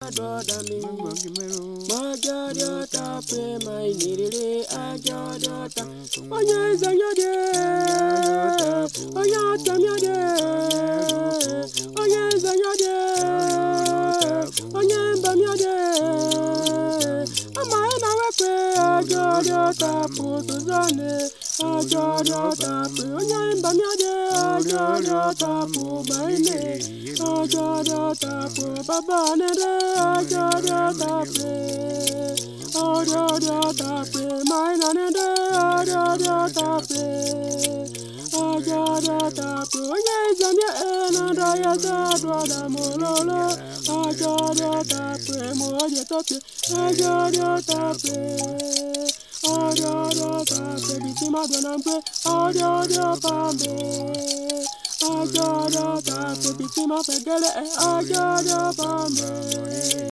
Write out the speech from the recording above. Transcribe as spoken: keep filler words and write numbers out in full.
dodami. Majodota pre my nirere ajodota. Oye zanyode, oye tamyode, oye zanyode, oye bamyode. Ama ena wepe ajodota pusuzane. Ajodota pre oye bamyode, ajodota pu maine. Ajodota pu babanere, ajodota pre. Ajodota pre mainanere, ajodota pre. Ajodota pre oye zamya ena daya zadwada mololo. Ajodota pre moje tope, ajodota pre. Ajodota pre bitima donampe, ajodota pre. Ajodota pre bitima pegele, ajodota pre.